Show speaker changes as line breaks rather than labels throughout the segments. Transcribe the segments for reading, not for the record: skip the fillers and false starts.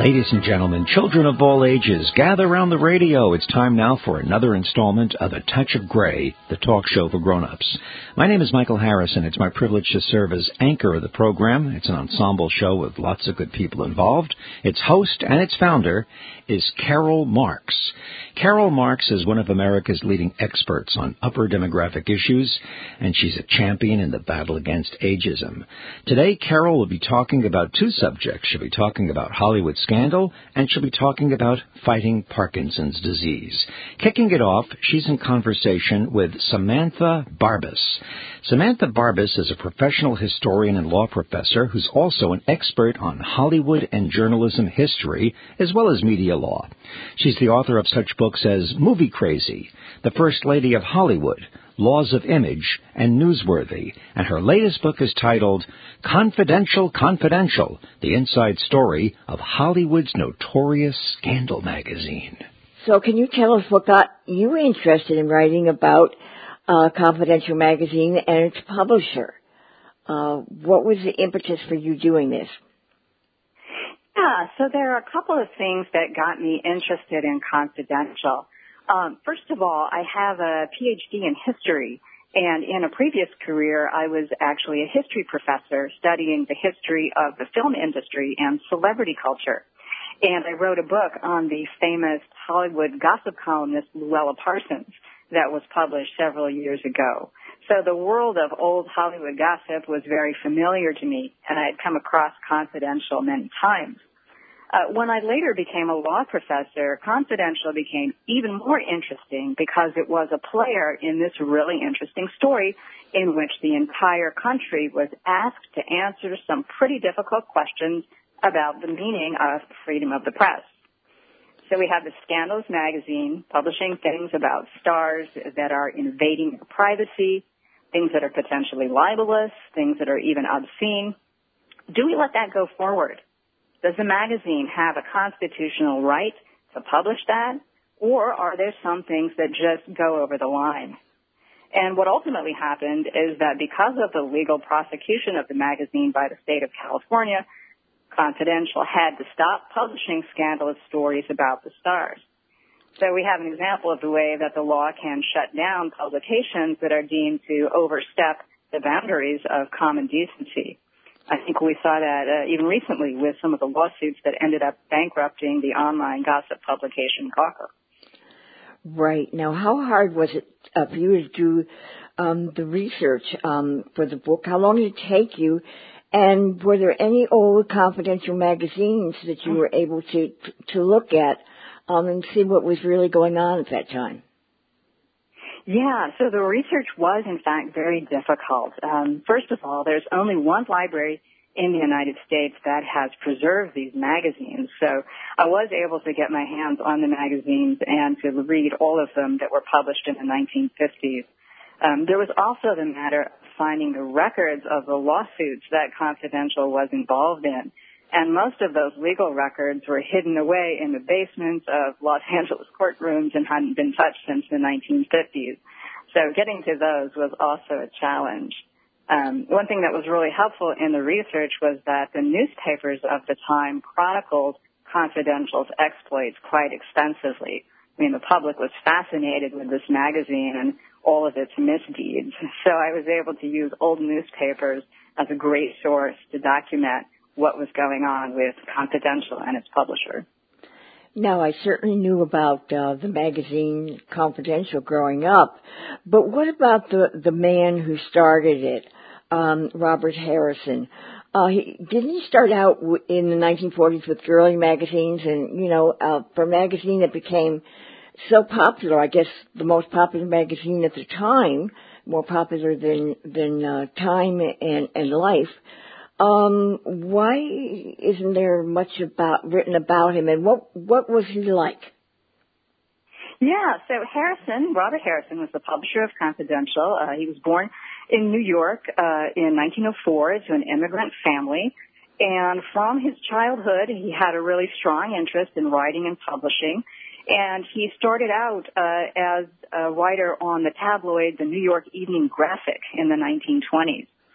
Ladies and gentlemen, children of all ages, gather around the radio. It's time now for another installment of A Touch of Gray, the talk show for grown-ups. My name is Michael Harrison. It's my privilege to serve as anchor of the program. It's an ensemble show with lots of good people involved. Its host and its founder is Carol Marks. Carol Marks is one of America's leading experts on upper demographic issues, and she's a champion in the battle against ageism. Today, Carol will be talking about two subjects. She'll be talking about Hollywood scandal, and she'll be talking about fighting Parkinson's disease. Kicking it off, she's in conversation with Samantha Barbas. Samantha Barbas is a professional historian and law professor who's also an expert on Hollywood and journalism history, as well as media law. She's the author of such books as Movie Crazy, The First Lady of Hollywood, Laws of Image, and Newsworthy, and her latest book is titled Confidential, The Inside Story of Hollywood's Notorious Scandal Magazine.
So can you tell us what got you interested in writing about Confidential Magazine and its publisher? What was the impetus for you doing this?
Yeah, so there are a couple of things that got me interested in Confidential. First of all, I have a PhD in history, and in a previous career, I was actually a history professor studying the history of the film industry and celebrity culture. And I wrote a book on the famous Hollywood gossip columnist Louella Parsons that was published several years ago. So the world of old Hollywood gossip was very familiar to me, and I had come across Confidential many times. When I later became a law professor, Confidential became even more interesting because it was a player in this really interesting story in which the entire country was asked to answer some pretty difficult questions about the meaning of freedom of the press. So we have the Scandalous magazine publishing things about stars that are invading your privacy, things that are potentially libelous, things that are even obscene. Do we let that go forward? Does the magazine have a constitutional right to publish that? Or are there some things that just go over the line? And what ultimately happened is that because of the legal prosecution of the magazine by the state of California, Confidential had to stop publishing scandalous stories about the stars. So we have an example of the way that the law can shut down publications that are deemed to overstep the boundaries of common decency. I think we saw that even recently with some of the lawsuits that ended up bankrupting the online gossip publication Gawker.
Right. Now, how hard was it for you to do the research for the book? How long did it take you? And were there any old Confidential magazines that you were able to look at and see what was really going on at that time?
Yeah, so the research was, in fact, very difficult. First of all, there's only one library in the United States that has preserved these magazines. So I was able to get my hands on the magazines and to read all of them that were published in the 1950s. There was also the matter of finding the records of the lawsuits that Confidential was involved in. And most of those legal records were hidden away in the basements of Los Angeles courtrooms and hadn't been touched since the 1950s. So getting to those was also a challenge. One thing that was really helpful in the research was that the newspapers of the time chronicled Confidential's exploits quite extensively. I mean, the public was fascinated with this magazine and all of its misdeeds. So I was able to use old newspapers as a great source to document what was going on with Confidential and its publisher.
Now, I certainly knew about the magazine Confidential growing up, but what about the man who started it, Robert Harrison? Didn't he start out in the 1940s with girly magazines and, for a magazine that became so popular, I guess the most popular magazine at the time, more popular than Time and Life, why isn't there much written about him, and what was he like?
Yeah, so Robert Harrison was the publisher of Confidential. He was born in New York in 1904 to an immigrant family, and from his childhood, he had a really strong interest in writing and publishing, and he started out as a writer on the tabloid, the New York Evening Graphic, in the 1920s.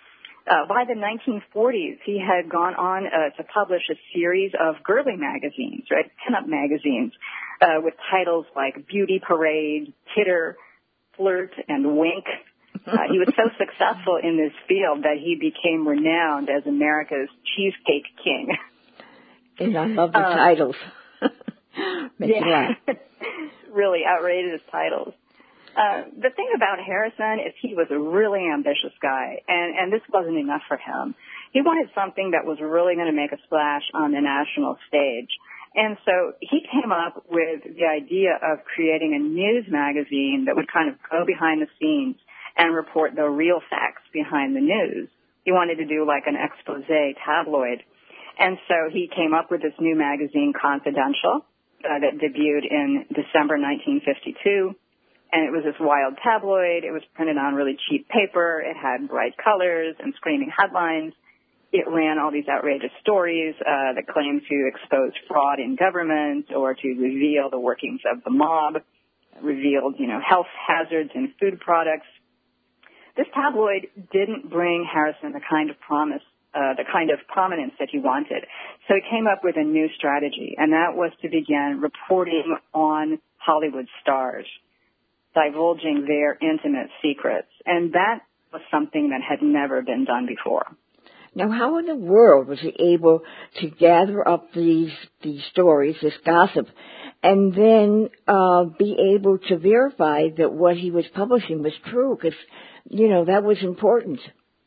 By the 1940s, he had gone on to publish a series of girly magazines, right, pinup magazines, with titles like Beauty Parade, Titter, Flirt, and Wink. He was so successful in this field that he became renowned as America's cheesecake king.
And I love the titles.
Yeah, really outrageous titles. The thing about Harrison is he was a really ambitious guy, and this wasn't enough for him. He wanted something that was really going to make a splash on the national stage. And so he came up with the idea of creating a news magazine that would kind of go behind the scenes and report the real facts behind the news. He wanted to do like an expose tabloid. And so he came up with this new magazine, Confidential, that debuted in December 1952. And it was this wild tabloid. It was printed on really cheap paper. It had bright colors and screaming headlines. It ran all these outrageous stories that claimed to expose fraud in government or to reveal the workings of the mob, revealed, health hazards in food products. This tabloid didn't bring Harrison the kind of prominence that he wanted. So he came up with a new strategy, and that was to begin reporting on Hollywood stars, divulging their intimate secrets. And that was something that had never been done before.
Now, how in the world was he able to gather up these stories, this gossip, and then be able to verify that what he was publishing was true? Because, that was important.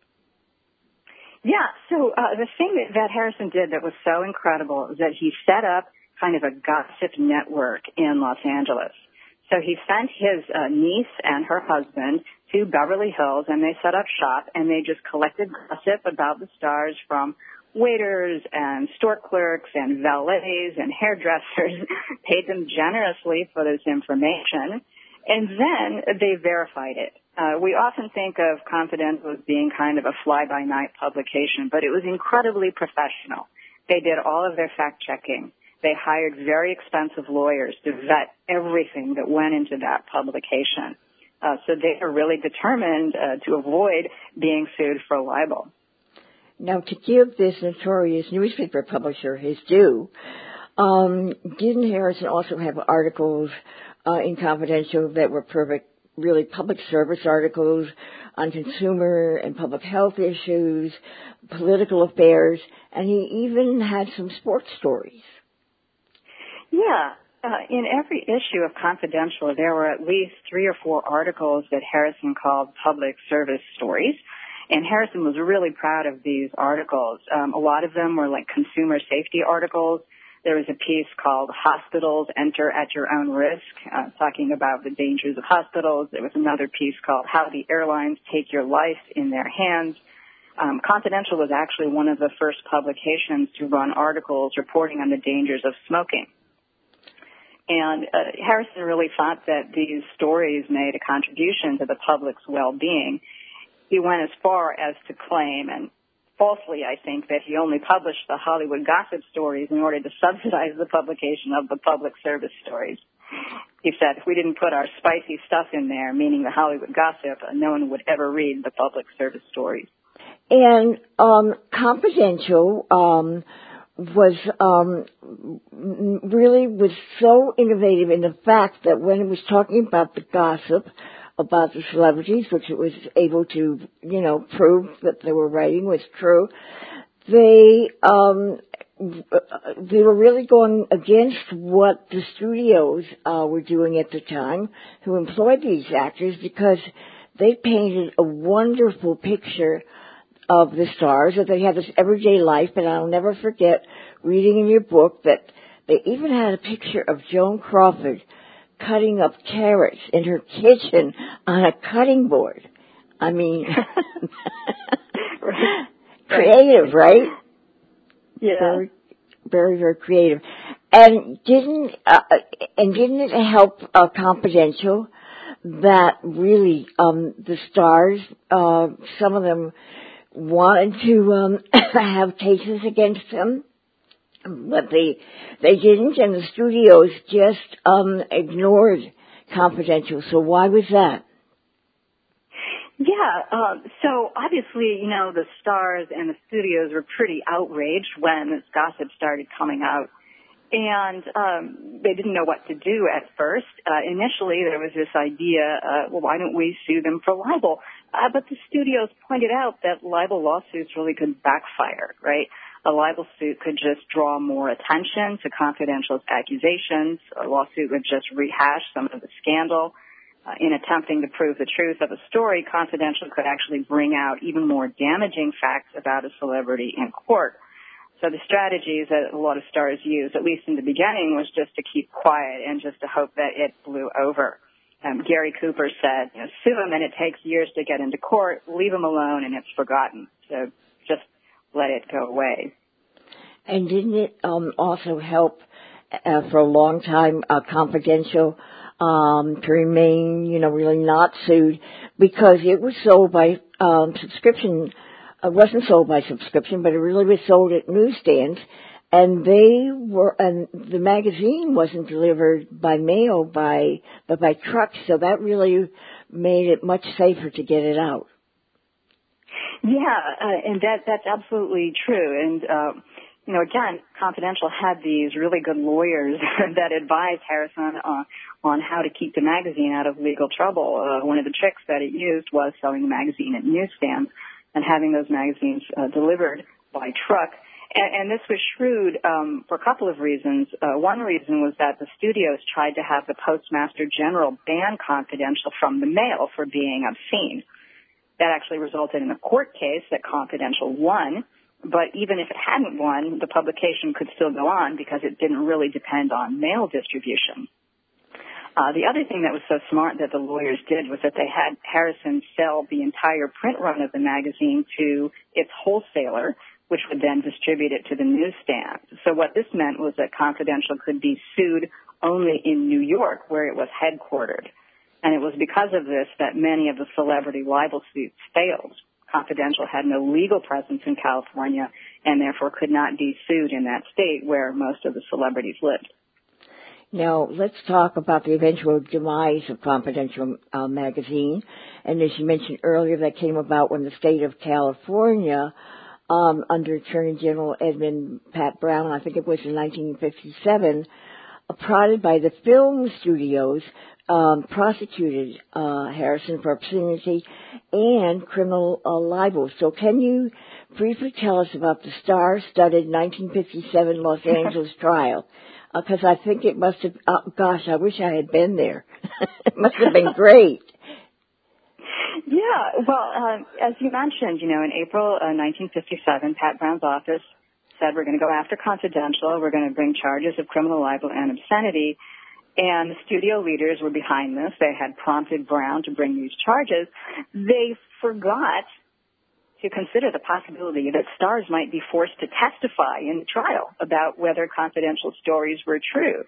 Yeah, so the thing that Harrison did that was so incredible is that he set up kind of a gossip network in Los Angeles. So he sent his niece and her husband to Beverly Hills, and they set up shop, and they just collected gossip about the stars from waiters and store clerks and valets and hairdressers, paid them generously for this information, and then they verified it. We often think of Confidential as being kind of a fly-by-night publication, but it was incredibly professional. They did all of their fact-checking. They hired very expensive lawyers to vet everything that went into that publication. So they are really determined to avoid being sued for libel.
Now, to give this notorious newspaper publisher his due, didn't Harrison also have articles in Confidential that were really public service articles on consumer and public health issues, political affairs, and he even had some sports stories?
Yeah. In every issue of Confidential, there were at least 3 or 4 articles that Harrison called public service stories. And Harrison was really proud of these articles. A lot of them were like consumer safety articles. There was a piece called Hospitals Enter at Your Own Risk, talking about the dangers of hospitals. There was another piece called How the Airlines Take Your Life in Their Hands. Confidential was actually one of the first publications to run articles reporting on the dangers of smoking. And Harrison really thought that these stories made a contribution to the public's well-being. He went as far as to claim, and falsely I think, that he only published the Hollywood gossip stories in order to subsidize the publication of the public service stories. He said, if we didn't put our spicy stuff in there, meaning the Hollywood gossip, no one would ever read the public service stories.
And Confidential was so innovative in the fact that when it was talking about the gossip about the celebrities, which it was able to, prove that they were writing was true, they were really going against what the studios were doing at the time, who employed these actors, because they painted a wonderful picture of the stars, that they had this everyday life. And I'll never forget reading in your book that they even had a picture of Joan Crawford cutting up carrots in her kitchen on a cutting board. I mean, creative, right?
Yeah.
Very, very, very creative. And didn't it help Confidential that really the stars, some of them wanted to have cases against them, but they didn't, and the studios just ignored Confidential. So why was that?
So obviously, the stars and the studios were pretty outraged when this gossip started coming out. And they didn't know what to do at first. Initially, there was this idea, why don't we sue them for libel? But the studios pointed out that libel lawsuits really could backfire, right? A libel suit could just draw more attention to Confidential's accusations. A lawsuit would just rehash some of the scandal. In attempting to prove the truth of a story, Confidential could actually bring out even more damaging facts about a celebrity in court. So the strategies that a lot of stars used, at least in the beginning, was just to keep quiet and just to hope that it blew over. Gary Cooper said, sue him and it takes years to get into court. Leave him alone and it's forgotten. So just let it go away.
And didn't it also help for a long time Confidential to remain, really not sued because it was sold by subscription. It wasn't sold by subscription, but it really was sold at newsstands. And the magazine wasn't delivered by mail, but by truck. So that really made it much safer to get it out.
And that's absolutely true. And, again, Confidential had these really good lawyers that advised Harrison on how to keep the magazine out of legal trouble. One of the tricks that it used was selling the magazine at newsstands and having those magazines delivered by truck. And this was shrewd for a couple of reasons. One reason was that the studios tried to have the Postmaster General ban Confidential from the mail for being obscene. That actually resulted in a court case that Confidential won. But even if it hadn't won, the publication could still go on because it didn't really depend on mail distribution. The other thing that was so smart that the lawyers did was that they had Harrison sell the entire print run of the magazine to its wholesaler, which would then distribute it to the newsstand. So what this meant was that Confidential could be sued only in New York, where it was headquartered. And it was because of this that many of the celebrity libel suits failed. Confidential had no legal presence in California and therefore could not be sued in that state where most of the celebrities lived.
Now, let's talk about the eventual demise of Confidential magazine. And as you mentioned earlier, that came about when the state of California, under Attorney General Edmund Pat Brown, I think it was in 1957, prodded by the film studios, prosecuted Harrison for obscenity and criminal libel. So can you briefly tell us about the star-studded 1957 Los Angeles trial? Because I think it must have, I wish I had been there. It must have been great.
As you mentioned, in April 1957, Pat Brown's office said, we're going to go after Confidential. We're going to bring charges of criminal libel and obscenity. And the studio leaders were behind this. They had prompted Brown to bring these charges. They forgot to consider the possibility that stars might be forced to testify in the trial about whether Confidential stories were true.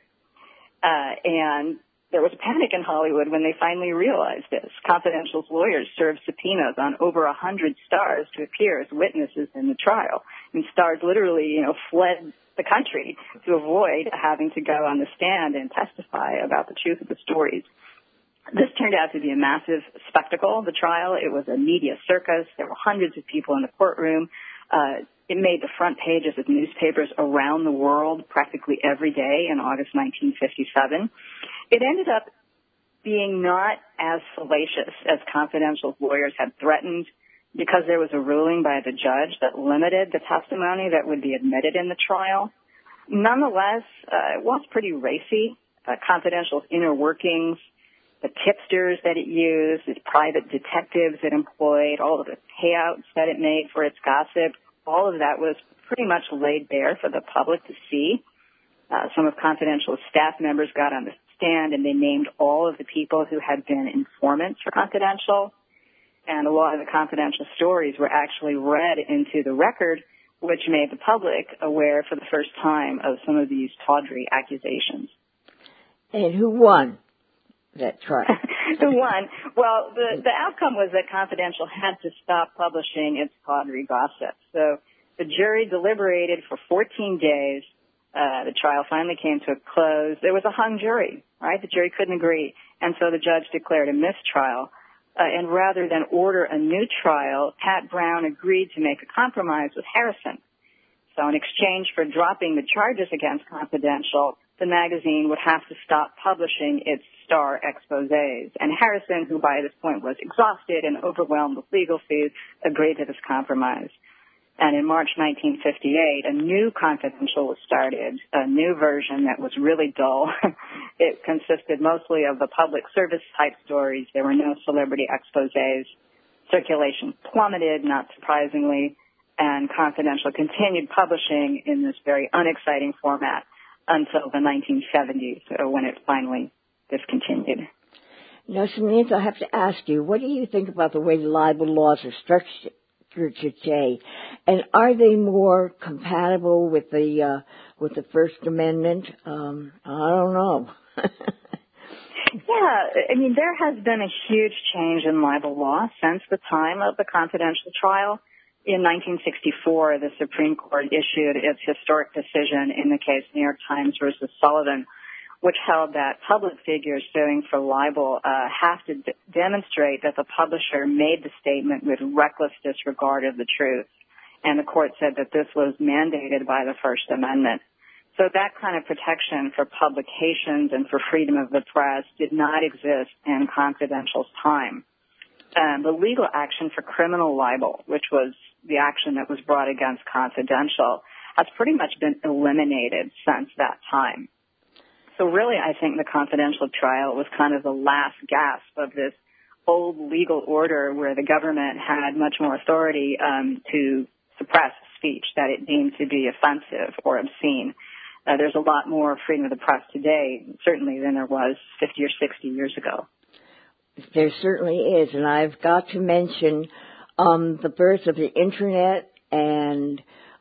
And there was panic in Hollywood when they finally realized this. Confidential's lawyers served subpoenas on over 100 stars to appear as witnesses in the trial. And stars literally, fled the country to avoid having to go on the stand and testify about the truth of the stories. This turned out to be a massive spectacle, the trial. It was a media circus. There were hundreds of people in the courtroom. It made the front pages of newspapers around the world practically every day in August 1957. It ended up being not as salacious as Confidential's lawyers had threatened because there was a ruling by the judge that limited the testimony that would be admitted in the trial. Nonetheless, it was pretty racy. Confidential's inner workings, the tipsters that it used, its private detectives it employed, all of the payouts that it made for its gossip, all of that was pretty much laid bare for the public to see. Some of Confidential's staff members got on the stand and they named all of the people who had been informants for Confidential. And a lot of the Confidential stories were actually read into the record, which made the public aware for the first time of some of these tawdry accusations.
And who won that trial?
Who won? Well, the outcome was that Confidential had to stop publishing its tawdry gossip. So the jury deliberated for 14 days. The trial finally came to a close. There was a hung jury, right? The jury couldn't agree. And so the judge declared a mistrial. And rather than order a new trial, Pat Brown agreed to make a compromise with Harrison. So in exchange for dropping the charges against Confidential, the magazine would have to stop publishing its star exposés. And Harrison, who by this point was exhausted and overwhelmed with legal fees, agreed to this compromise. And in March 1958, a new Confidential was started, a new version that was really dull. It consisted mostly of the public service type stories. There were no celebrity exposés. Circulation plummeted, not surprisingly, and Confidential continued publishing in this very unexciting format until the 1970s, when it finally discontinued.
Now, Samantha, I have to ask you, what do you think about the way libel laws are structured today, and are they more compatible with the First Amendment? I don't know.
Yeah, I mean, there has been a huge change in libel law since the time of the Confidential trial. In 1964, the Supreme Court issued its historic decision in the case New York Times versus Sullivan, which held that public figures suing for libel have to demonstrate that the publisher made the statement with reckless disregard of the truth. And the court said that this was mandated by the First Amendment. So that kind of protection for publications and for freedom of the press did not exist in Confidential's time. The legal action for criminal libel, which was the action that was brought against Confidential, has pretty much been eliminated since that time. So really, I think the Confidential trial was kind of the last gasp of this old legal order where the government had much more authority to suppress speech that it deemed to be offensive or obscene. There's a lot more freedom of the press today, certainly, than there was 50 or 60 years ago.
There certainly is, and I've got to mention the birth of the Internet and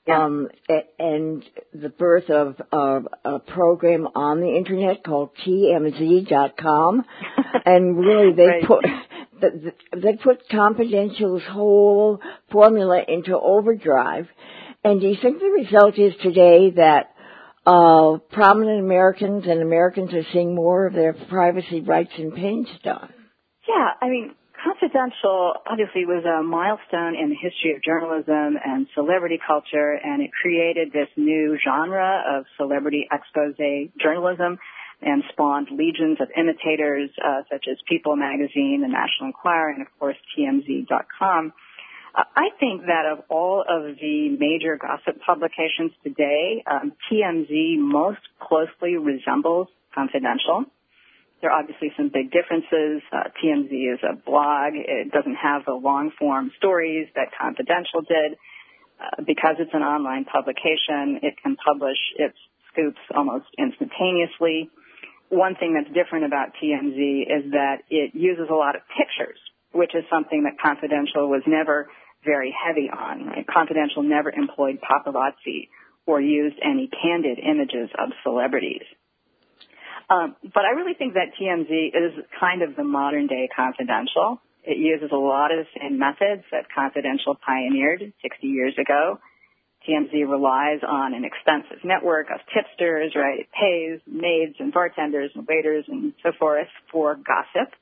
the birth of a program on the Internet called TMZ.com, and really they put Confidential's whole formula into overdrive. And do you think the result is today that prominent Americans and Americans are seeing more of their privacy rights impinged on?
Yeah, I mean, Confidential obviously was a milestone in the history of journalism and celebrity culture, and it created this new genre of celebrity expose journalism and spawned legions of imitators such as People magazine, the National Enquirer, and of course TMZ.com. I think that of all of the major gossip publications today, TMZ most closely resembles Confidential. There are obviously some big differences. TMZ is a blog. It doesn't have the long-form stories that Confidential did. Because it's an online publication, it can publish its scoops almost instantaneously. One thing that's different about TMZ is that it uses a lot of pictures, which is something that Confidential was never very heavy on. Right? Confidential never employed paparazzi or used any candid images of celebrities. But I really think that TMZ is kind of the modern-day Confidential. It uses a lot of the same methods that Confidential pioneered 60 years ago. TMZ relies on an extensive network of tipsters, right? It pays maids and bartenders and waiters and so forth for gossip.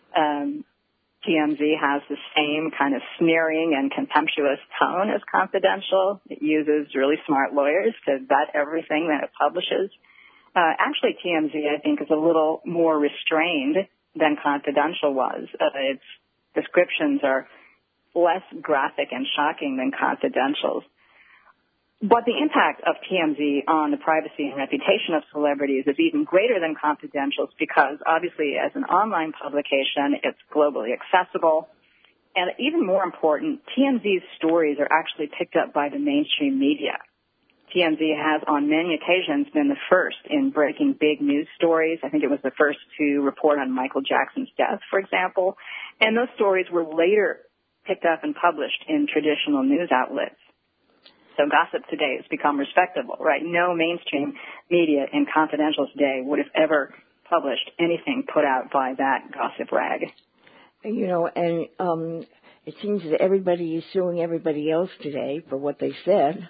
TMZ has the same kind of sneering and contemptuous tone as Confidential. It uses really smart lawyers to vet everything that it publishes. Actually, TMZ, I think, is a little more restrained than Confidential was. Its descriptions are less graphic and shocking than Confidential's. But the impact of TMZ on the privacy and reputation of celebrities is even greater than Confidential's because, obviously, as an online publication, it's globally accessible. And even more important, TMZ's stories are actually picked up by the mainstream media. TMZ has on many occasions been the first in breaking big news stories. I think it was the first to report on Michael Jackson's death, for example. And those stories were later picked up and published in traditional news outlets. So gossip today has become respectable, right? No mainstream media in Confidential's day would have ever published anything put out by that gossip rag.
You know, and it seems that everybody is suing everybody else today for what they said.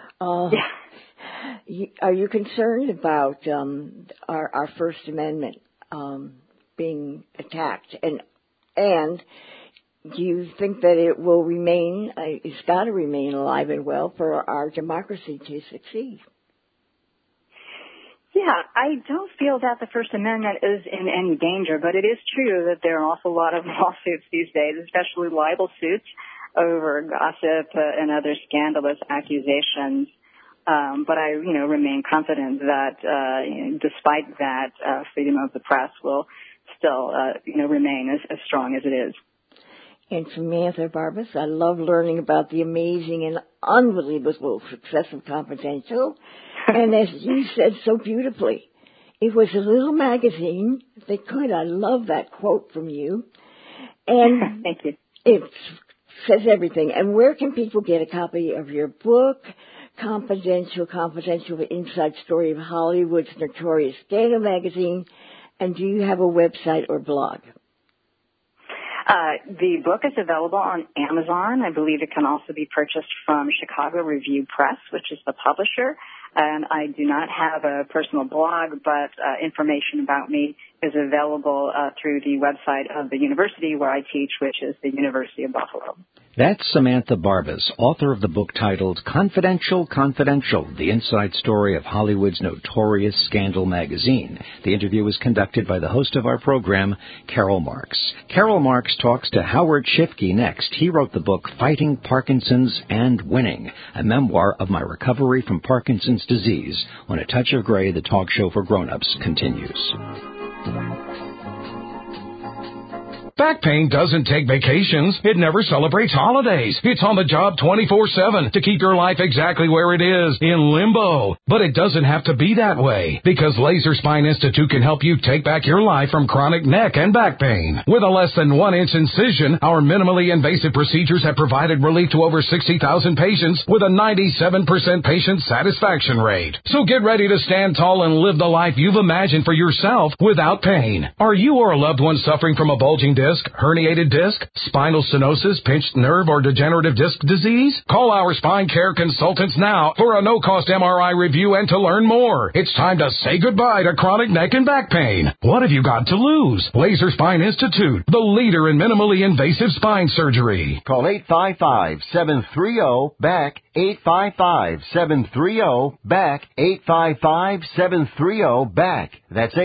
Are you concerned about our First Amendment being attacked? And And do you think that it will remain, it's got to remain alive and well for our democracy to succeed?
Yeah, I don't feel that the First Amendment is in any danger, but it is true that there are an awful lot of lawsuits these days, especially libel suits over gossip and other scandalous accusations. But I, remain confident that, despite that, freedom of the press will still, remain as strong as it is.
And Samantha Barbas, I love learning about the amazing and unbelievable success of Confidential. And as you said so beautifully, it was a little magazine. I love that quote from you. And
thank you.
It says everything. And where can people get a copy of your book, Confidential, the inside story of Hollywood's notorious scandal magazine? And do you have a website or blog?
The book is available on Amazon. I believe it can also be purchased from Chicago Review Press, which is the publisher. And I do not have a personal blog, but information about me is available through the website of the university where I teach, which is the University of Buffalo.
That's Samantha Barbas, author of the book titled Confidential, the inside story of Hollywood's notorious scandal magazine. The interview was conducted by the host of our program, Carol Marks. Carol Marks talks to Howard Schiffke next. He wrote the book Fighting Parkinson's and Winning, a memoir of my recovery from Parkinson's disease. When A Touch of Gray, the talk show for grown-ups, continues.
Back pain doesn't take vacations. It never celebrates holidays. It's on the job 24/7 to keep your life exactly where it is, in limbo. But it doesn't have to be that way, because Laser Spine Institute can help you take back your life from chronic neck and back pain. With a less than 1-inch incision, our minimally invasive procedures have provided relief to over 60,000 patients with a 97% patient satisfaction rate. So get ready to stand tall and live the life you've imagined for yourself without pain. Are you or a loved one suffering from a bulging disc, herniated disc, spinal stenosis, pinched nerve, or degenerative disc disease? Call our spine care consultants now for a no-cost MRI review and to learn more. It's time to say goodbye to chronic neck and back pain. What have you got to lose? Laser Spine Institute, the leader in minimally invasive spine surgery.
Call 855-730-BACK, 855-730-BACK, 855-730-BACK. That's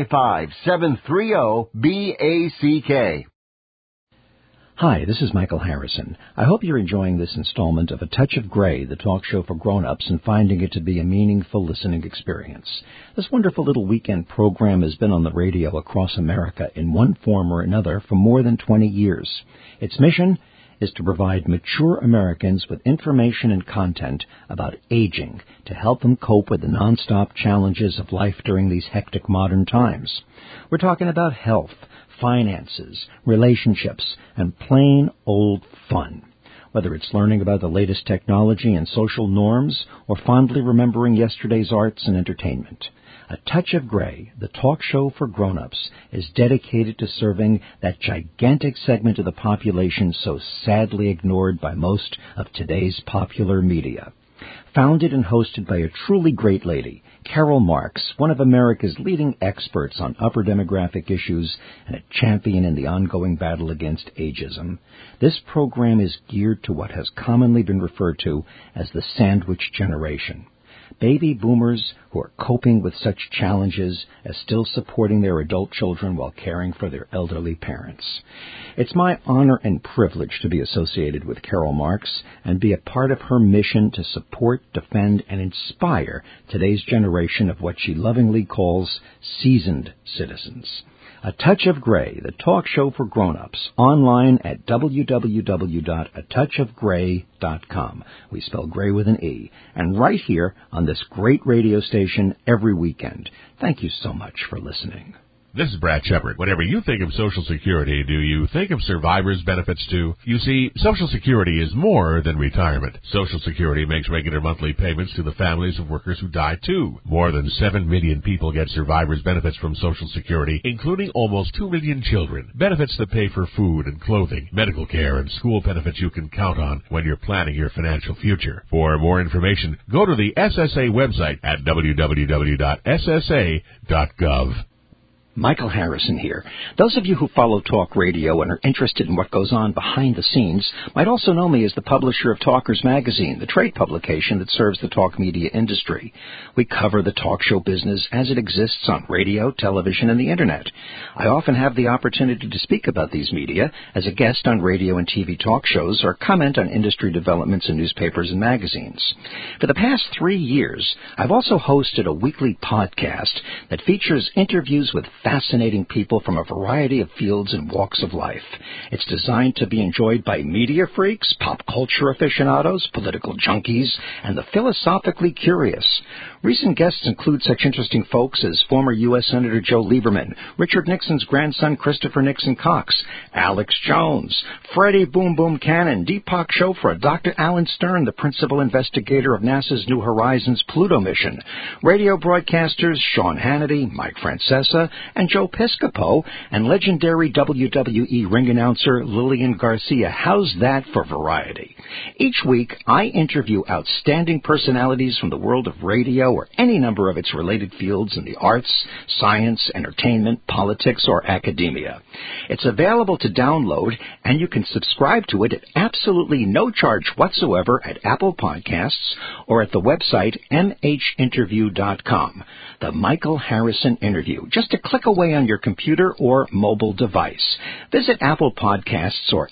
855-730-BACK.
Hi, this is Michael Harrison. I hope you're enjoying this installment of A Touch of Gray, the talk show for grown-ups, and finding it to be a meaningful listening experience. This wonderful little weekend program has been on the radio across America in one form or another for more than 20 years. Its mission is to provide mature Americans with information and content about aging to help them cope with the nonstop challenges of life during these hectic modern times. We're talking about health, finances, relationships, and plain old fun. Whether it's learning about the latest technology and social norms or fondly remembering yesterday's arts and entertainment. A Touch of Gray, the talk show for grown-ups, is dedicated to serving that gigantic segment of the population so sadly ignored by most of today's popular media. Founded and hosted by a truly great lady, Carol Marks, one of America's leading experts on upper demographic issues and a champion in the ongoing battle against ageism. This program is geared to what has commonly been referred to as the sandwich generation. Baby boomers who are coping with such challenges as still supporting their adult children while caring for their elderly parents. It's my honor and privilege to be associated with Carol Marks and be a part of her mission to support, defend, and inspire today's generation of what she lovingly calls seasoned citizens. A Touch of Gray, the talk show for grown-ups, online at www.atouchofgray.com. We spell gray with an E. And right here on this great radio station every weekend. Thank you so much for listening.
This is Brad Shepard. Whenever you think of Social Security, do you think of survivors' benefits too? You see, Social Security is more than retirement. Social Security makes regular monthly payments to the families of workers who die too. More than 7 million people get survivors' benefits from Social Security, including almost 2 million children. Benefits that pay for food and clothing, medical care, and school benefits you can count on when you're planning your financial future. For more information, go to the SSA website at www.ssa.gov.
Michael Harrison here. Those of you who follow talk radio and are interested in what goes on behind the scenes might also know me as the publisher of Talkers Magazine, the trade publication that serves the talk media industry. We cover the talk show business as it exists on radio, television, and the Internet. I often have the opportunity to speak about these media as a guest on radio and TV talk shows or comment on industry developments in newspapers and magazines. For the past 3 years, I've also hosted a weekly podcast that features interviews with fascinating people from a variety of fields and walks of life. It's designed to be enjoyed by media freaks, pop culture aficionados, political junkies, and the philosophically curious. Recent guests include such interesting folks as former U.S. Senator Joe Lieberman, Richard Nixon's grandson Christopher Nixon Cox, Alex Jones, Freddie Boom Boom Cannon, Deepak Chopra, Dr. Alan Stern, the principal investigator of NASA's New Horizons Pluto mission, radio broadcasters Sean Hannity, Mike Francesa, and Joe Piscopo, and legendary WWE ring announcer Lillian Garcia. How's that for variety? Each week, I interview outstanding personalities from the world of radio or any number of its related fields in the arts, science, entertainment, politics, or academia. It's available to download, and you can subscribe to it at absolutely no charge whatsoever at Apple Podcasts or at the website mhinterview.com. The Michael Harrison Interview, just a click away on your computer or mobile device. Visit Apple Podcasts or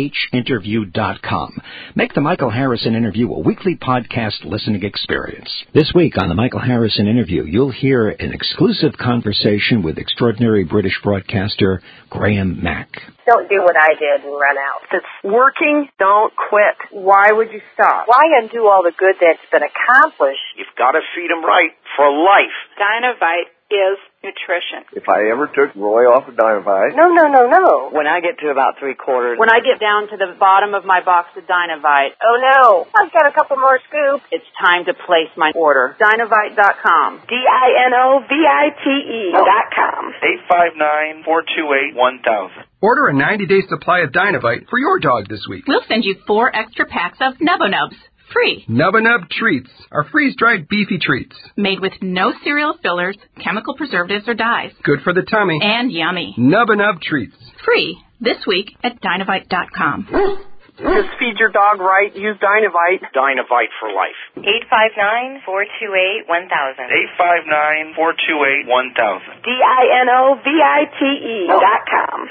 mhinterview.com. Make the Michael Harrison Interview a weekly podcast listening experience. This week on the Michael Harrison Interview, you'll hear an exclusive conversation with extraordinary British broadcaster Graham Mack.
Don't do what I did and run out. If it's working, don't quit. Why would you stop? Why undo all the good that's been accomplished?
You've got to feed them right for life.
Dynovite is nutrition.
If I ever took Roy off of Dynovite...
No.
When I get to about 3/4...
When I get down to the bottom of my box of Dynovite...
Oh, no. I've got a couple more scoops.
It's time to place my order. Dynovite.com.
DINOVITE.com.
859-428-1000.
Order a 90-day supply of Dynovite for your dog this week.
We'll send you 4 extra packs of Nubba Nubs. Free.
Nubba Nub Treats are freeze-dried beefy treats.
Made with no cereal fillers, chemical preservatives, or dyes.
Good for the tummy.
And yummy.
Nubba Nub Treats.
Free this week at Dynovite.com.
Just feed your dog right. Use Dynovite.
Dynovite for life.
859-428-1000.
859-428-1000.
DINOVITE.com.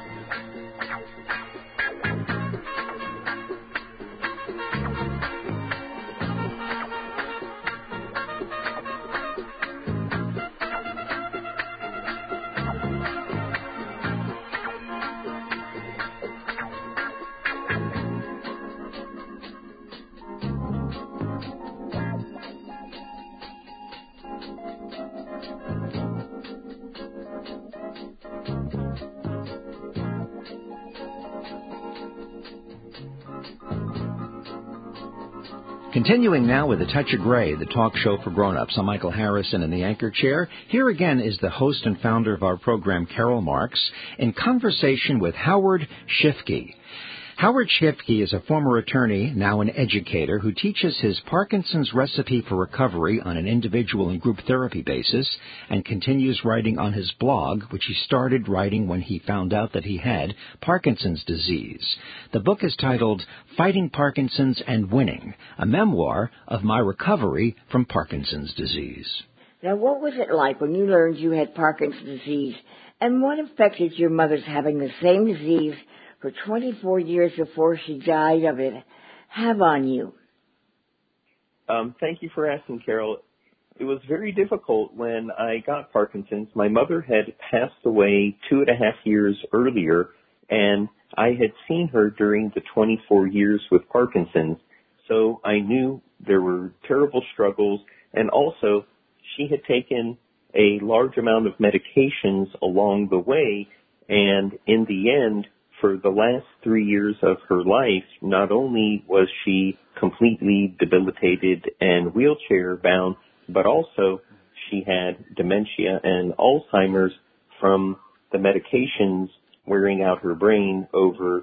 Continuing now with A Touch of Gray, the talk show for grown-ups. I'm Michael Harrison in the anchor chair. Here again is the host and founder of our program, Carol Marks, in conversation with Howard Schiffke. Howard Schiffke is a former attorney, now an educator, who teaches his Parkinson's Recipe for Recovery on an individual and group therapy basis and continues writing on his blog, which he started writing when he found out that he had Parkinson's disease. The book is titled Fighting Parkinson's and Winning, a memoir of my recovery from Parkinson's disease.
Now, what was it like when you learned you had Parkinson's disease, and what effect did your mother's having the same disease for 24 years before she died of it have on you?
Thank you for asking, Carol. It was very difficult when I got Parkinson's. My mother had passed away 2.5 years earlier, and I had seen her during the 24 years with Parkinson's. So I knew there were terrible struggles, and also she had taken a large amount of medications along the way, and in the end, for the last 3 years of her life, not only was she completely debilitated and wheelchair bound, but also she had dementia and Alzheimer's from the medications wearing out her brain over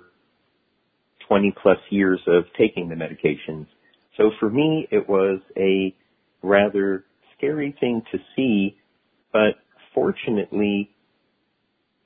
20 plus years of taking the medications. So for me, it was a rather scary thing to see, but fortunately,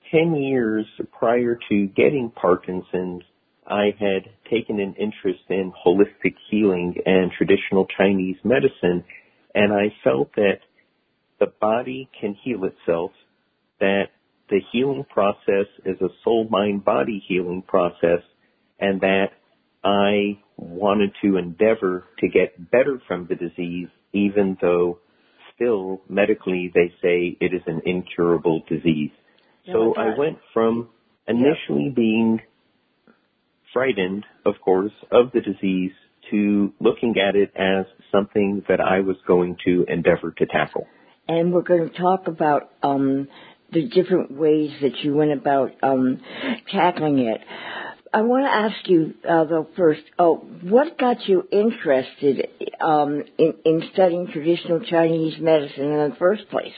10 years prior to getting Parkinson's, I had taken an interest in holistic healing and traditional Chinese medicine, and I felt that the body can heal itself, that the healing process is a soul-mind-body healing process, and that I wanted to endeavor to get better from the disease, even though still medically they say it is an incurable disease. So I went from initially being frightened, of course, of the disease to looking at it as something that I was going to endeavor to tackle.
And we're going to talk about the different ways that you went about tackling it. I want to ask you, though, first, what got you interested in studying traditional Chinese medicine in the first place?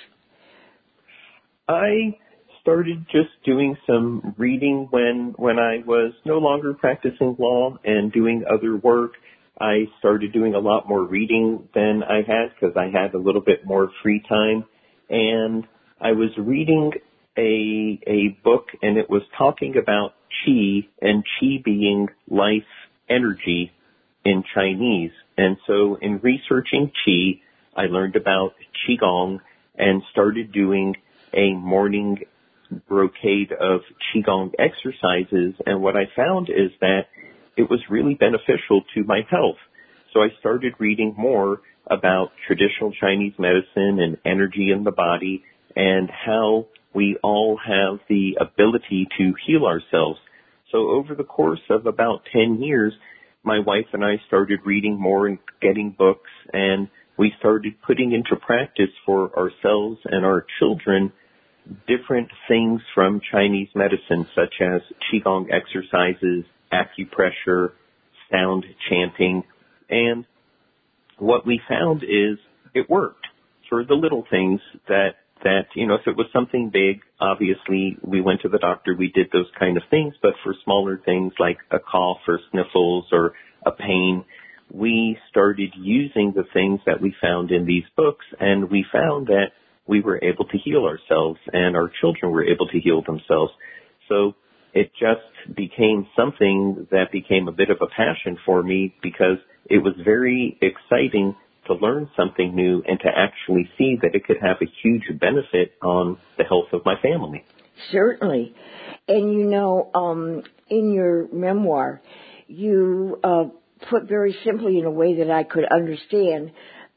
I started just doing some reading when I was no longer practicing law and doing other work. I started doing a lot more reading than I had because I had a little bit more free time. And I was reading a book, and it was talking about qi, and qi being life energy in Chinese. And so in researching qi, I learned about qigong and started doing a morning brocade of qigong exercises. And what I found is that it was really beneficial to my health. So I started reading more about traditional Chinese medicine and energy in the body and how we all have the ability to heal ourselves. So over the course of about 10 years, my wife and I started reading more and getting books, and we started putting into practice for ourselves and our children different things from Chinese medicine, such as qigong exercises, acupressure, sound chanting. And what we found is it worked for the little things that, if it was something big, obviously we went to the doctor, we did those kind of things, but for smaller things like a cough or sniffles or a pain, we started using the things that we found in these books, and we found that we were able to heal ourselves and our children were able to heal themselves. So it just became something that became a bit of a passion for me because it was very exciting to learn something new and to actually see that it could have a huge benefit on the health of my family.
Certainly. And in your memoir, you put very simply in a way that I could understand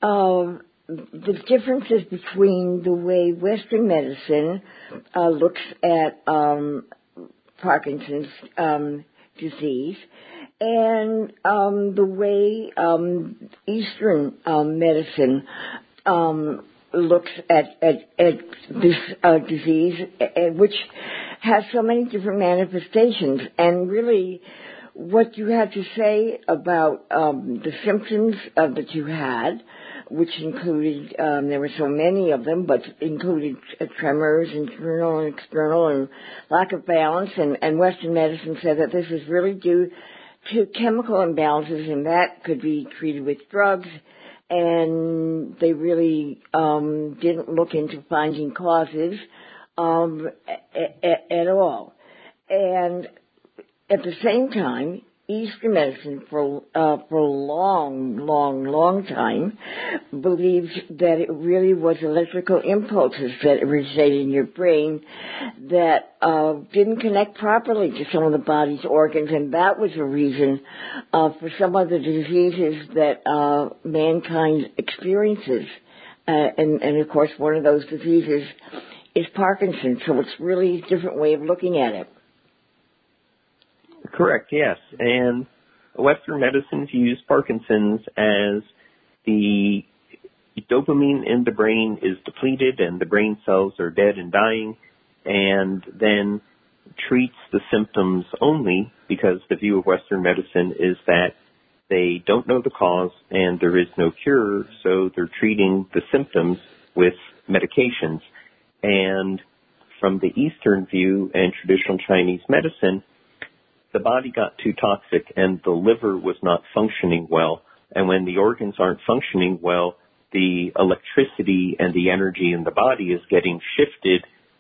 the differences between the way Western medicine looks at Parkinson's disease and the way Eastern medicine looks at this disease, which has so many different manifestations. And really, what you had to say about the symptoms that you had, which included, there were so many of them, but included tremors, internal and external, and lack of balance. And Western medicine said that this is really due to chemical imbalances, and that could be treated with drugs. And they really didn't look into finding causes at all. And at the same time, Eastern medicine for a long time believed that it really was electrical impulses that originated in your brain that didn't connect properly to some of the body's organs, and that was a reason for some of the diseases that mankind experiences. And of course, one of those diseases is Parkinson's, so it's really a different way of looking at it.
Correct, yes. And Western medicine views Parkinson's as the dopamine in the brain is depleted and the brain cells are dead and dying, and then treats the symptoms only because the view of Western medicine is that they don't know the cause and there is no cure, so they're treating the symptoms with medications. And from the Eastern view and traditional Chinese medicine, the body got too toxic and the liver was not functioning well. And when the organs aren't functioning well, the electricity and the energy in the body is getting shifted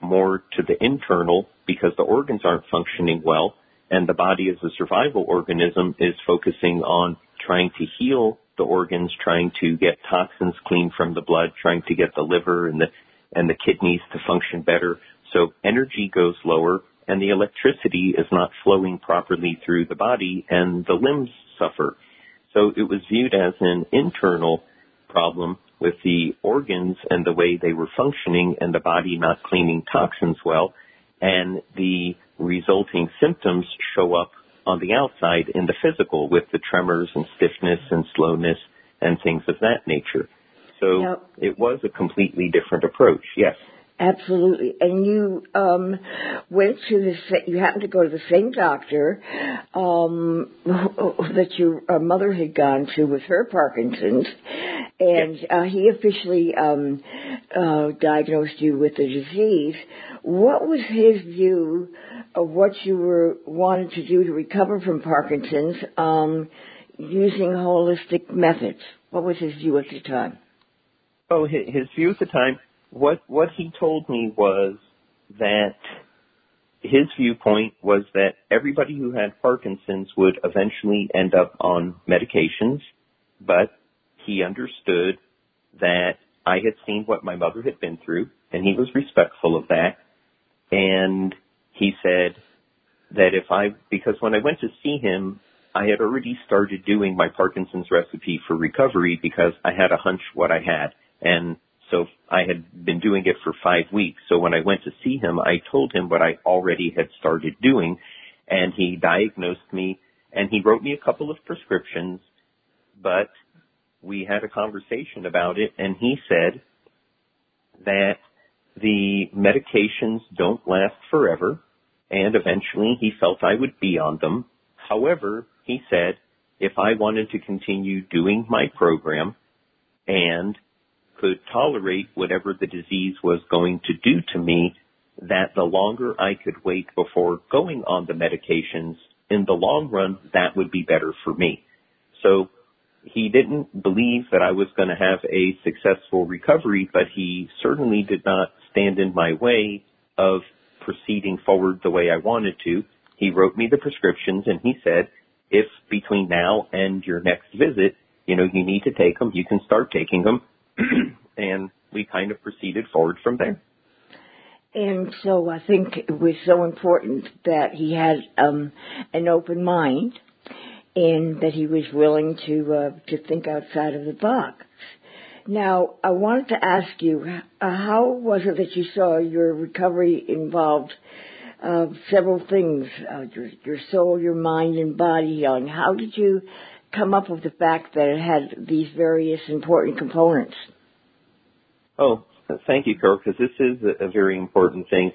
more to the internal because the organs aren't functioning well, and the body as a survival organism is focusing on trying to heal the organs, trying to get toxins clean from the blood, trying to get the liver and the kidneys to function better. So energy goes lower, and the electricity is not flowing properly through the body, and the limbs suffer. So it was viewed as an internal problem with the organs and the way they were functioning and the body not cleaning toxins well, and the resulting symptoms show up on the outside in the physical with the tremors and stiffness and slowness and things of that nature. So it was a completely different approach, yes.
Absolutely. And you went to you happened to go to the same doctor that your mother had gone to with her Parkinson's, and he officially diagnosed you with the disease. What was his view of what you wanted to do to recover from Parkinson's using holistic methods? What was his view at the time?
Oh, his view at the time, what he told me was that his viewpoint was that everybody who had Parkinson's would eventually end up on medications, but he understood that I had seen what my mother had been through, and he was respectful of that. And he said that because when I went to see him, I had already started doing my Parkinson's recipe for recovery because I had a hunch what I had. And so I had been doing it for 5 weeks. So when I went to see him, I told him what I already had started doing, and he diagnosed me, and he wrote me a couple of prescriptions, but we had a conversation about it, and he said that the medications don't last forever, and eventually he felt I would be on them. However, he said if I wanted to continue doing my program and could tolerate whatever the disease was going to do to me, that the longer I could wait before going on the medications, in the long run, that would be better for me. So he didn't believe that I was going to have a successful recovery, but he certainly did not stand in my way of proceeding forward the way I wanted to. He wrote me the prescriptions, and he said, if between now and your next visit, you need to take them, you can start taking them. And we kind of proceeded forward from there.
And so I think it was so important that he had an open mind and that he was willing to think outside of the box. Now, I wanted to ask you, how was it that you saw your recovery involved several things, your soul, your mind, and body healing? How did you come up with the fact that it had these various important components?
Oh, thank you, Carol, because this is a very important thing.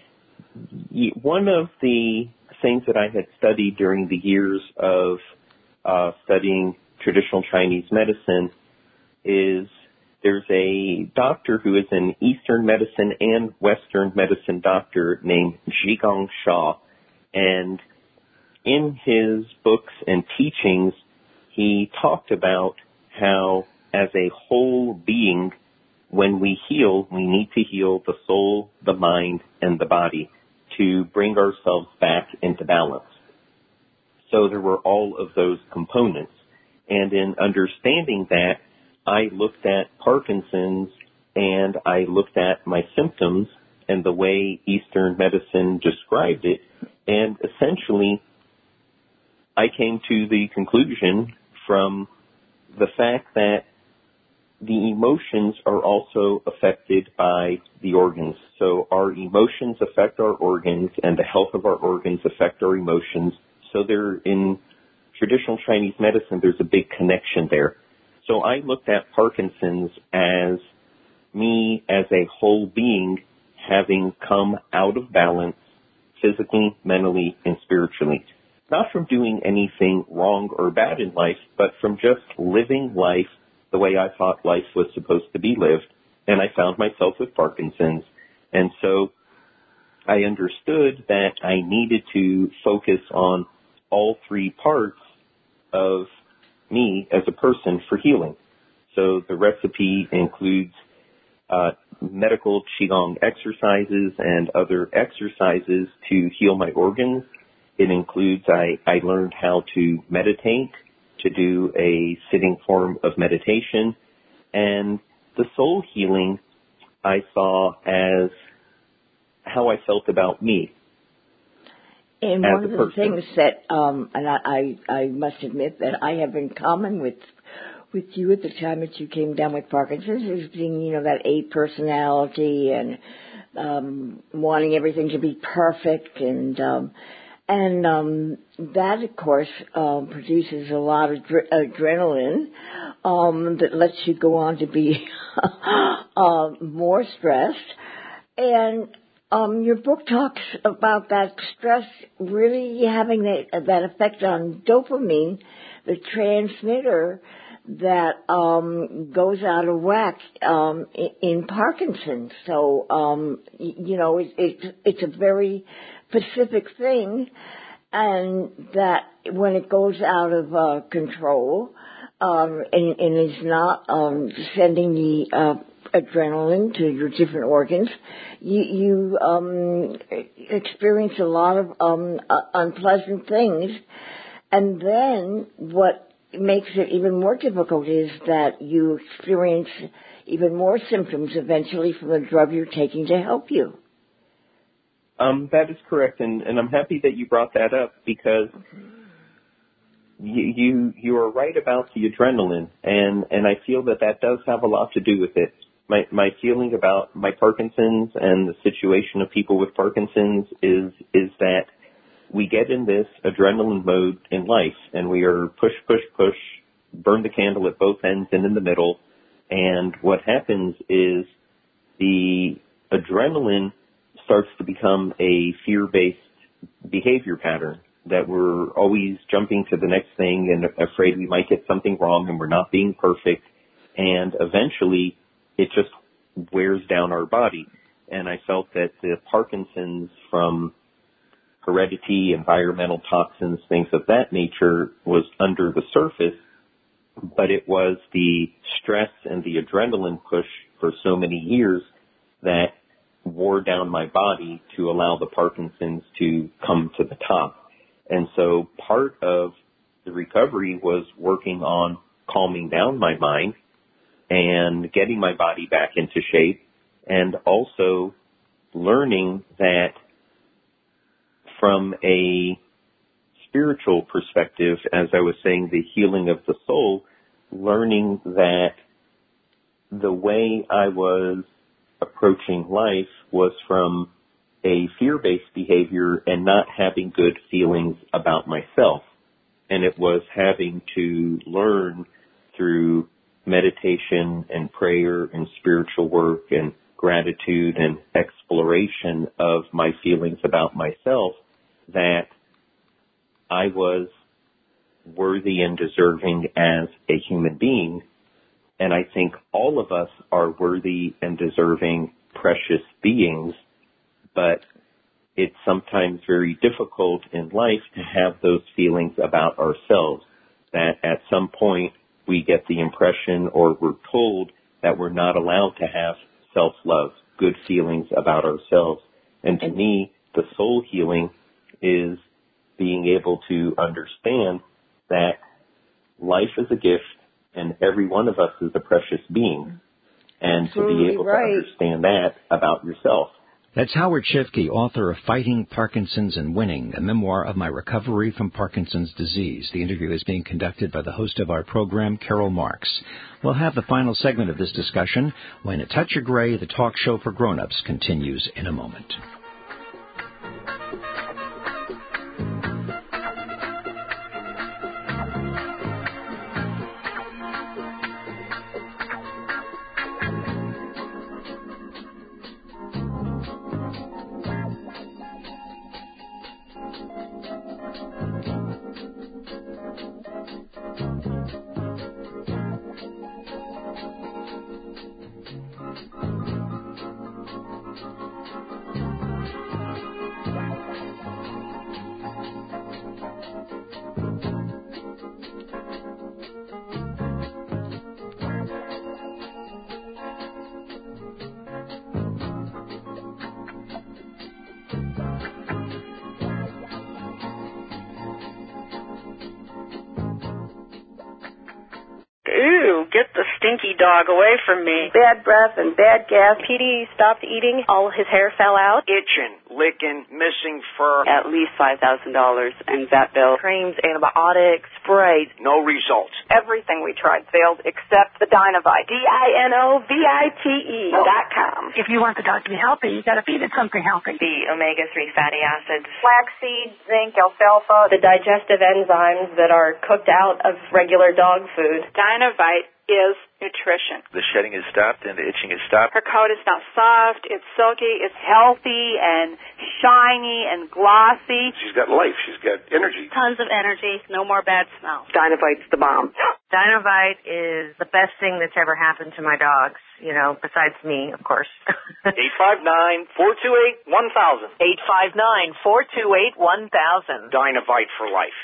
One of the things that I had studied during the years of studying traditional Chinese medicine is there's a doctor who is an Eastern medicine and Western medicine doctor named Zhigang Shah. And in his books and teachings, he talked about how as a whole being, when we heal, we need to heal the soul, the mind, and the body to bring ourselves back into balance. So there were all of those components. And in understanding that, I looked at Parkinson's and I looked at my symptoms and the way Eastern medicine described it. And essentially, I came to the conclusion from the fact that the emotions are also affected by the organs. So our emotions affect our organs, and the health of our organs affect our emotions. So in traditional Chinese medicine, there's a big connection there. So I looked at Parkinson's as me as a whole being having come out of balance physically, mentally, and spiritually. Not from doing anything wrong or bad in life, but from just living life the way I thought life was supposed to be lived, and I found myself with Parkinson's. And so I understood that I needed to focus on all three parts of me as a person for healing. So the recipe includes medical Qigong exercises and other exercises to heal my organs. It includes, I learned how to meditate, to do a sitting form of meditation, and the soul healing I saw as how I felt about me.
And one of the things that, and I must admit that I have in common with you at the time that you came down with Parkinson's is being, that A personality and wanting everything to be perfect, and that, of course, produces a lot of adrenaline that lets you go on to be more stressed. And your book talks about that stress really having that effect on dopamine, the transmitter that goes out of whack in Parkinson's. So, it's a very specific thing, and that when it goes out of control and is not sending the adrenaline to your different organs, you experience a lot of unpleasant things. And then what makes it even more difficult is that you experience even more symptoms eventually from the drug you're taking to help you.
That is correct, and I'm happy that you brought that up, because you are right about the adrenaline, and I feel that does have a lot to do with it. My feeling about my Parkinson's and the situation of people with Parkinson's is that we get in this adrenaline mode in life, and we are push, burn the candle at both ends and in the middle, and what happens is the adrenaline starts to become a fear-based behavior pattern, that we're always jumping to the next thing and afraid we might get something wrong and we're not being perfect, and eventually it just wears down our body. And I felt that the Parkinson's from heredity, environmental toxins, things of that nature was under the surface, but it was the stress and the adrenaline push for so many years that wore down my body to allow the Parkinson's to come to the top. And so part of the recovery was working on calming down my mind and getting my body back into shape, and also learning that from a spiritual perspective, as I was saying, the healing of the soul, learning that the way I was approaching life was from a fear-based behavior and not having good feelings about myself. And it was having to learn through meditation and prayer and spiritual work and gratitude and exploration of my feelings about myself that I was worthy and deserving as a human being. And I think all of us are worthy and deserving, precious beings, but it's sometimes very difficult in life to have those feelings about ourselves, that at some point we get the impression or we're told that we're not allowed to have self-love, good feelings about ourselves. And to me, the soul healing is being able to understand that life is a gift and every one of us is a precious being, and to be able to understand that about yourself.
That's Howard Chifke, author of Fighting Parkinson's and Winning, a memoir of my recovery from Parkinson's disease. The interview is being conducted by the host of our program, Carol Marks. We'll have the final segment of this discussion when A Touch of Gray, the talk show for grown-ups, continues in a moment.
Get the stinky dog away from me.
Bad breath and bad gas. Petey stopped eating. All his hair fell out.
Itching, licking, missing fur.
At least $5,000 in vet bill.
Creams, antibiotics, sprays.
No results.
Everything we tried failed except the Dinovite.
DINOVITE.com.
If you want the dog to be healthy, you got to feed it something healthy.
The omega-3 fatty acids.
Flaxseed, zinc, alfalfa.
The digestive enzymes that are cooked out of regular dog food.
Dinovite is nutrition.
The shedding is stopped and the itching is stopped.
Her coat is now soft, it's silky, it's healthy and shiny and glossy.
She's got life. She's got energy.
Tons of energy, no more bad smells.
Dinovite's the bomb.
Dinovite is the best thing that's ever happened to my dogs, besides me, of course.
859-428-1000.
859-428-1000.
Dinovite for life.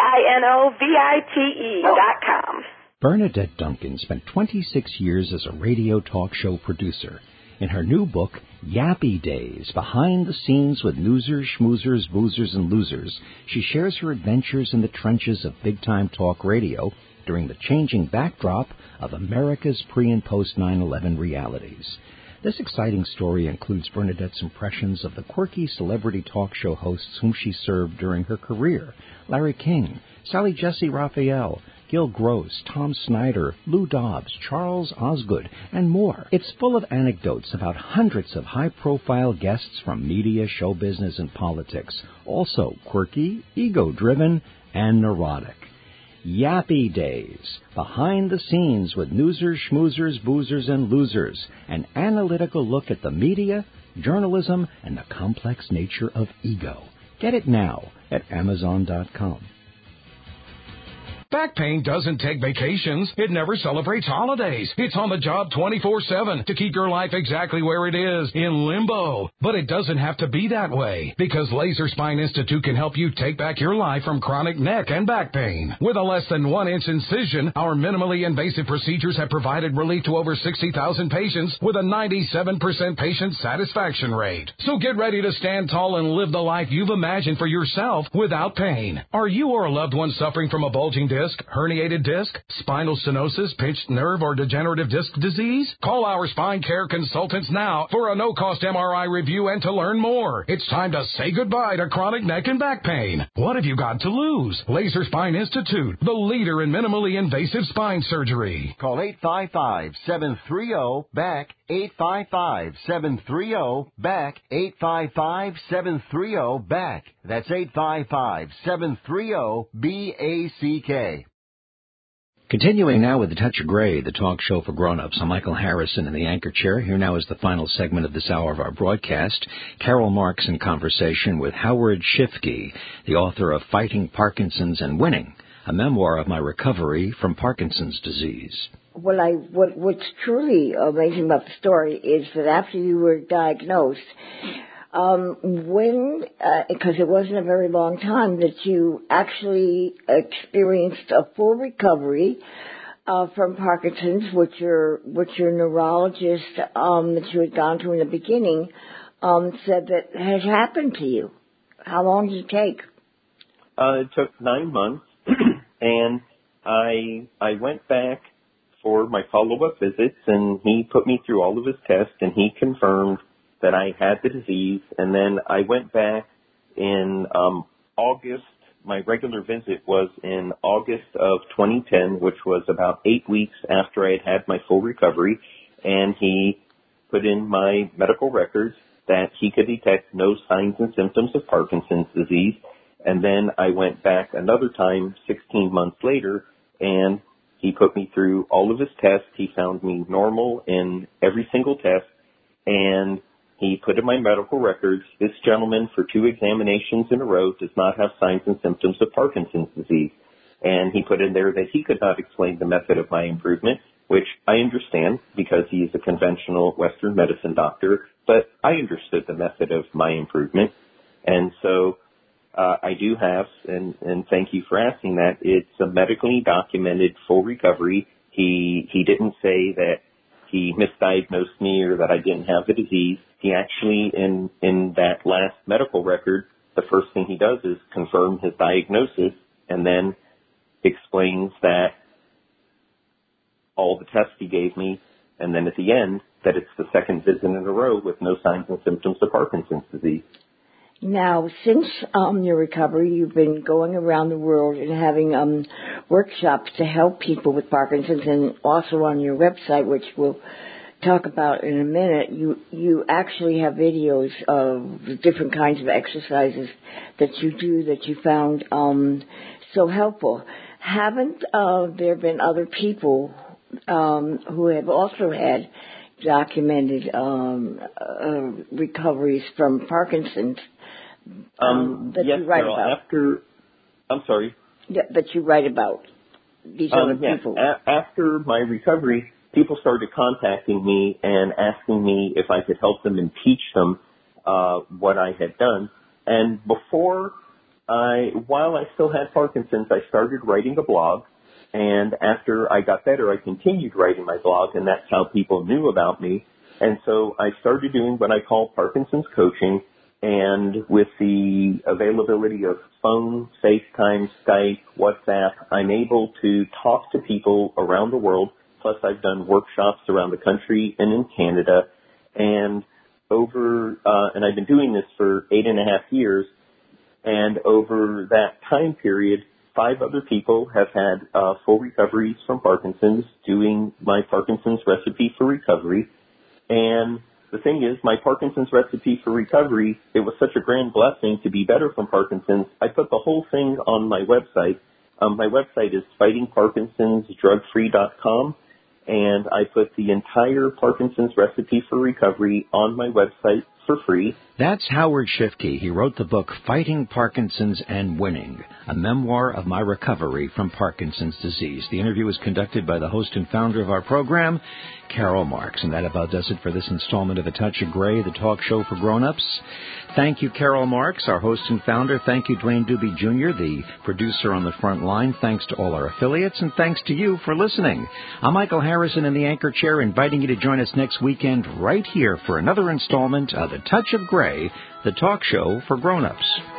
DINOVITE.com.
Bernadette Duncan spent 26 years as a radio talk show producer. In her new book, Yappy Days, Behind the Scenes with Newsers, Schmoozers, Boozers, and Losers, she shares her adventures in the trenches of big-time talk radio during the changing backdrop of America's pre- and post-9/11 realities. This exciting story includes Bernadette's impressions of the quirky celebrity talk show hosts whom she served during her career: Larry King, Sally Jesse Raphael, Gil Gross, Tom Snyder, Lou Dobbs, Charles Osgood, and more. It's full of anecdotes about hundreds of high-profile guests from media, show business, and politics. Also quirky, ego-driven, and neurotic. Yappy Days, Behind the Scenes with Newsers, Schmoozers, Boozers, and Losers. An analytical look at the media, journalism, and the complex nature of ego. Get it now at Amazon.com.
Back pain doesn't take vacations. It never celebrates holidays. It's on the job 24/7 to keep your life exactly where it is, in limbo. But it doesn't have to be that way, because Laser Spine Institute can help you take back your life from chronic neck and back pain. With a less than 1-inch incision, our minimally invasive procedures have provided relief to over 60,000 patients with a 97% patient satisfaction rate. So get ready to stand tall and live the life you've imagined for yourself without pain. Are you or a loved one suffering from a bulging disc, herniated disc, spinal stenosis, pinched nerve, or degenerative disc disease? Call our spine care consultants now for a no-cost MRI review and to learn more. It's time to say goodbye to chronic neck and back pain. What have you got to lose? Laser Spine Institute, the leader in minimally invasive spine surgery.
Call 855-730-BACK, 855-730-BACK, 855-730-BACK. That's 855-730-BACK.
Continuing now with The Touch of Gray, the talk show for grown-ups. I'm Michael Harrison in the anchor chair. Here now is the final segment of this hour of our broadcast. Carol Marks in conversation with Howard Schiffke, the author of Fighting Parkinson's and Winning, a memoir of my recovery from Parkinson's disease.
What's truly amazing about the story is that after you were diagnosed, because it wasn't a very long time, that you actually experienced a full recovery from Parkinson's, which your neurologist that you had gone to in the beginning said that had happened to you. How long did it take?
It took 9 months, and I went back for my follow-up visits, and he put me through all of his tests, and he confirmed that I had the disease. And then I went back in August. My regular visit was in August of 2010, which was about 8 weeks after I had my full recovery. And he put in my medical records that he could detect no signs and symptoms of Parkinson's disease. And then I went back another time 16 months later, and he put me through all of his tests. He found me normal in every single test, and he put in my medical records, this gentleman for 2 examinations in a row does not have signs and symptoms of Parkinson's disease. And he put in there that he could not explain the method of my improvement, which I understand because he is a conventional Western medicine doctor, but I understood the method of my improvement. And so I do have, and thank you for asking that, it's a medically documented full recovery. He didn't say that he misdiagnosed me or that I didn't have the disease. He actually, in that last medical record, the first thing he does is confirm his diagnosis and then explains that all the tests he gave me, and then at the end, that it's the second visit in a row with no signs and symptoms of Parkinson's disease.
Now, since your recovery, you've been going around the world and having workshops to help people with Parkinson's, and also on your website, which we'll talk about in a minute, you actually have videos of the different kinds of exercises that you do that you found so helpful. Haven't there been other people who have also had documented recoveries from Parkinson's that
yes,
you write
Carol,
about?
I'm sorry?
Yeah, that you write about these other people.
After my recovery, people started contacting me and asking me if I could help them and teach them what I had done. And while I still had Parkinson's, I started writing a blog. And after I got better, I continued writing my blog, and that's how people knew about me. And so I started doing what I call Parkinson's coaching. And with the availability of phone, FaceTime, Skype, WhatsApp, I'm able to talk to people around the world. Plus, I've done workshops around the country and in Canada. And and I've been doing this for 8.5 years. And over that time period, 5 other people have had full recoveries from Parkinson's, doing my Parkinson's recipe for recovery. And the thing is, my Parkinson's recipe for recovery, it was such a grand blessing to be better from Parkinson's. I put the whole thing on my website. My website is fightingparkinsonsdrugfree.com, and I put the entire Parkinson's recipe for recovery on my website for free.
That's Howard Shifty. He wrote the book Fighting Parkinson's and Winning, a memoir of my recovery from Parkinson's disease. The interview was conducted by the host and founder of our program, Carol Marks. And that about does it for this installment of A Touch of Gray, the talk show for grown-ups. Thank you, Carol Marks, our host and founder. Thank you, Dwayne Doobie Jr., the producer on the front line. Thanks to all our affiliates, and thanks to you for listening. I'm Michael Harrison in the anchor chair, inviting you to join us next weekend right here for another installment of A Touch of Gray, the talk show for grown-ups.